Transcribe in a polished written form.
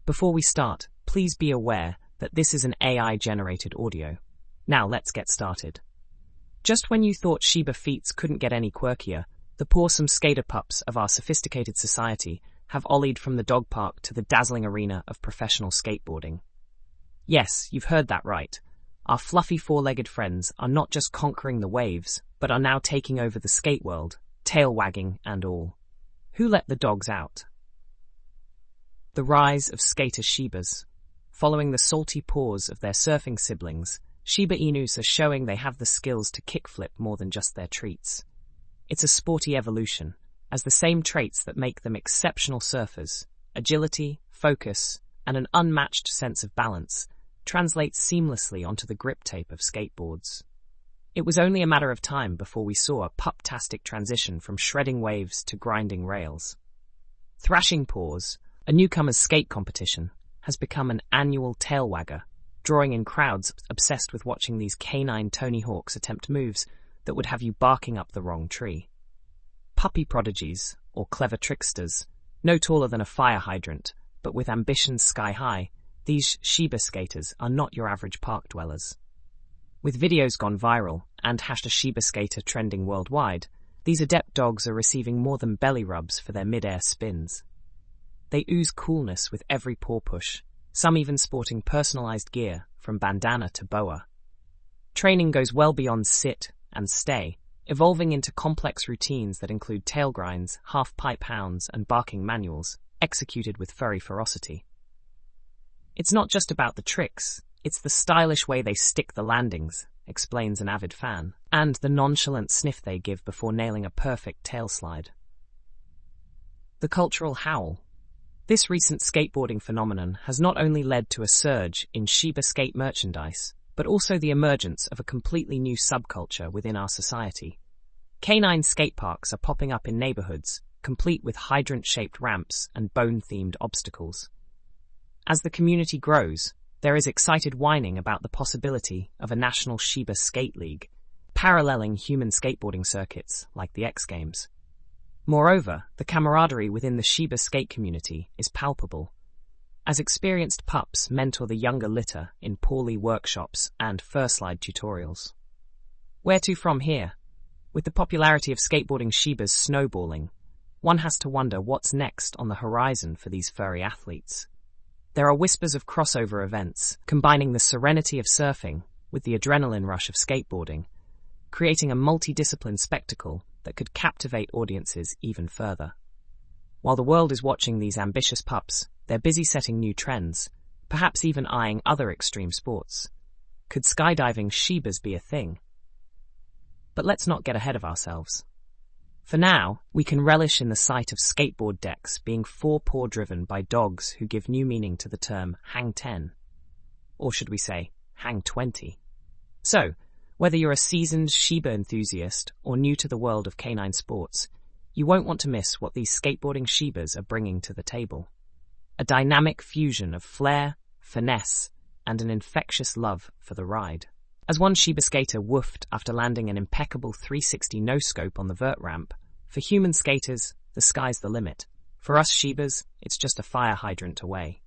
Before we start, please be aware that this is an AI-generated audio. Now let's get started. Just when you thought Shiba feats couldn't get any quirkier, the pawsome skater pups of our sophisticated society have ollied from the dog park to the dazzling arena of professional skateboarding. Yes, you've heard that right. Our fluffy four-legged friends are not just conquering the waves, but are now taking over the skate world, tail wagging and all. Who let the dogs out? The rise of skater Shibas. Following the salty paws of their surfing siblings, Shiba Inus are showing they have the skills to kickflip more than just their treats. It's a sporty evolution, as the same traits that make them exceptional surfers, agility, focus, and an unmatched sense of balance, translates seamlessly onto the grip tape of skateboards. It was only a matter of time before we saw a pup-tastic transition from shredding waves to grinding rails. Thrashing Paws, a newcomer's skate competition, has become an annual tail-wagger, drawing in crowds obsessed with watching these canine Tony Hawks attempt moves that would have you barking up the wrong tree. Puppy prodigies, or clever tricksters, no taller than a fire hydrant, but with ambitions sky-high, these Shiba skaters are not your average park dwellers. With videos gone viral and #Shiba skater trending worldwide, these adept dogs are receiving more than belly rubs for their mid-air spins. They ooze coolness with every paw push, some even sporting personalized gear from bandana to boa. Training goes well beyond sit and stay, evolving into complex routines that include tail grinds, half-pipe hounds, and barking manuals, executed with furry ferocity. It's not just about the tricks, it's the stylish way they stick the landings, explains an avid fan, and the nonchalant sniff they give before nailing a perfect tail slide. The cultural howl. This recent skateboarding phenomenon has not only led to a surge in Shiba skate merchandise, but also the emergence of a completely new subculture within our society. Canine skate parks are popping up in neighborhoods, complete with hydrant-shaped ramps and bone-themed obstacles. As the community grows, there is excited whining about the possibility of a national Shiba skate league, paralleling human skateboarding circuits like the X Games. Moreover, the camaraderie within the Shiba skate community is palpable, as experienced pups mentor the younger litter in poorly workshops and fur-slide tutorials. Where to from here? With the popularity of skateboarding Shibas snowballing, one has to wonder what's next on the horizon for these furry athletes. There are whispers of crossover events, combining the serenity of surfing with the adrenaline rush of skateboarding, creating a multidiscipline spectacle that could captivate audiences even further. While the world is watching these ambitious pups, they're busy setting new trends, perhaps even eyeing other extreme sports. Could skydiving Shibas be a thing? But let's not get ahead of ourselves. For now, we can relish in the sight of skateboard decks being four-paw driven by dogs who give new meaning to the term Hang 10. Or should we say, Hang 20. So, whether you're a seasoned Shiba enthusiast or new to the world of canine sports, you won't want to miss what these skateboarding Shibas are bringing to the table. A dynamic fusion of flair, finesse, and an infectious love for the ride. As one Shiba skater woofed after landing an impeccable 360 no-scope on the vert ramp, for human skaters, the sky's the limit. For us Shibas, it's just a fire hydrant away.